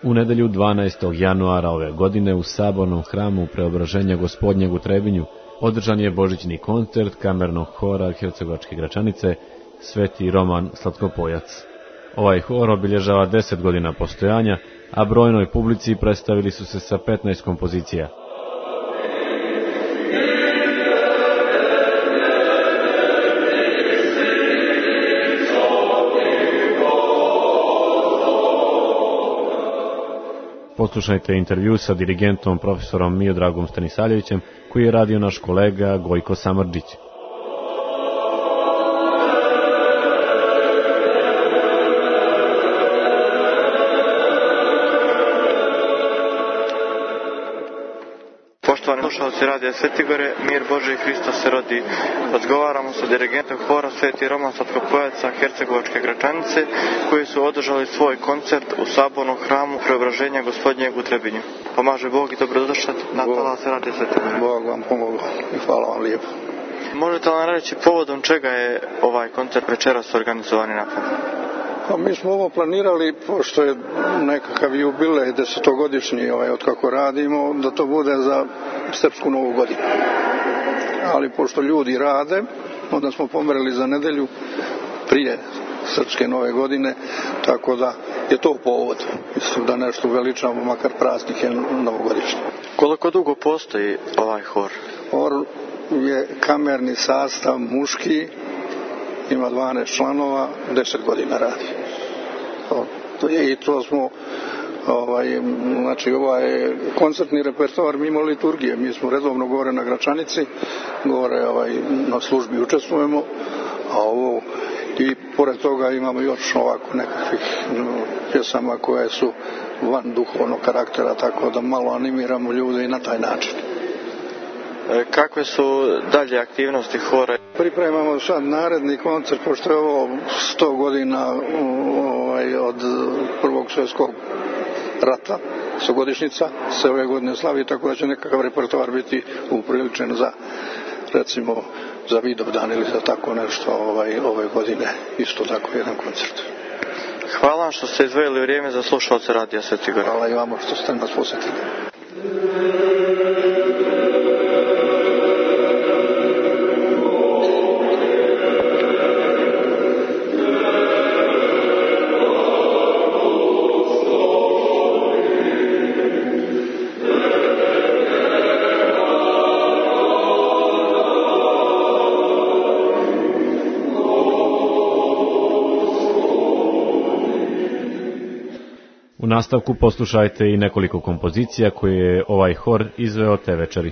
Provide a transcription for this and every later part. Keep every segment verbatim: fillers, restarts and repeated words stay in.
U nedelju dvanaestog januara ove godine u Sabornom hramu Preobraženja Gospodnjeg u Trebinju održan je božićni koncert kamernog hora Hercegovačke Gračanice Sveti Roman Slatkopojac. Ovaj hor obilježava deset godina postojanja, a brojnoj publici predstavili su se sa petnaest kompozicija. Poslušajte intervju sa dirigentom profesorom Miodragom Stanisaljevićem, koji je radio naš kolega Gojko Samardžić. Poštovani slušalci Radija Svetigore, mir Božji i Hristos se rodi. Razgovaramo sa dirigentom hora Sveti Roman Slatkopojaca Hercegovačke Gračanice, koji su održali svoj koncert u Sabornom hramu Preobraženja Gospodnjeg u Trebinju. Pomaže Bog i dobrodošli na talase Radija Svetigore. Bog vam pomogao i hvala vam lijepo. Možete li nam reći povodom čega je ovaj koncert večeras organizovan i napravljen? Pa mi smo ovo planirali, pošto je nekakav jubilej desetogodišnji ovaj, od kako radimo, da to bude za srpsku novu godinu. Ali pošto ljudi rade, onda smo pomerili za nedelju prije srpske nove godine, tako da je to povod. Mislim da nešto veličamo, makar praznike novogodišnje. Koliko dugo postoji ovaj hor? Hor je kamerni sastav muški, ima dvanaest članova, deset godina radi. I to smo, ovaj, znači ovaj koncertni repertoar mimo liturgije. Mi smo redovno gore na Gračanici, gore ovaj, na službi učestvujemo, a ovo i pored toga imamo još ovako nekakvih no, pjesama koje su van duhovnog karaktera, tako da malo animiramo ljude i na taj način. Kakve su dalje aktivnosti hora? Pripremamo sad naredni koncert, pošto je ovo sto godina ovaj, od Prvog svjetskog rata, stogodišnjica se ove godine slavi, tako da će nekakav repertoar biti upriličen za, recimo, za Vidovdan ili za tako nešto ovaj, ove godine, isto tako jedan koncert. Hvala vam što ste izdvojili vrijeme za slušalce Radija Svetigore. Hvala i vama što ste nas posjetili. U nastavku poslušajte i nekoliko kompozicija koje je ovaj hor izveo te večeri.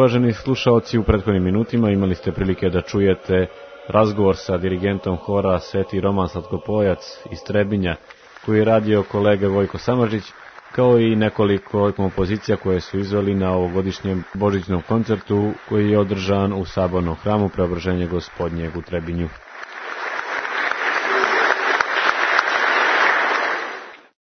Uvaženi slušaoci, u prethodnim minutima imali ste prilike da čujete razgovor sa dirigentom hora Sveti Roman Slatkopojac iz Trebinja, koji je radio kolega Vojko Samardžić, kao i nekoliko kompozicija koje su izveli na ovogodišnjem božićnom koncertu koji je održan u Sabornom hramu Preobraženja Gospodnjeg u Trebinju.